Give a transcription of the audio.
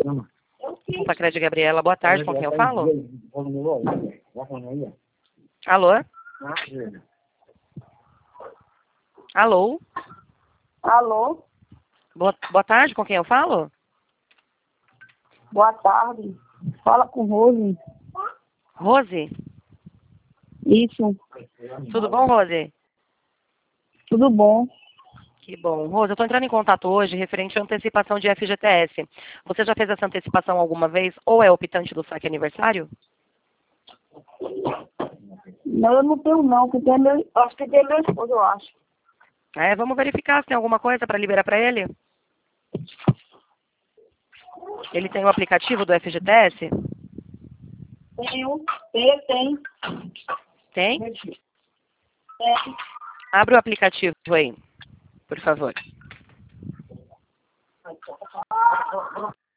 Sacredi Gabriela, boa tarde, com quem eu falo? Alô? Alô? Alô? Boa tarde, com quem eu falo? Boa tarde. Fala com Rose. Rose? Isso. Tudo bom, Rose? Tudo bom? Que bom. Rose, eu estou entrando em contato hoje referente à antecipação de FGTS. Você já fez essa antecipação alguma vez ou é optante do saque aniversário? Não, eu não tenho não, porque tem meu, acho que tem meu esposo, eu acho. Vamos verificar se tem alguma coisa para liberar para ele. Ele tem o aplicativo do FGTS? Tenho, tem. Tem? É. Abre o aplicativo aí, por favor.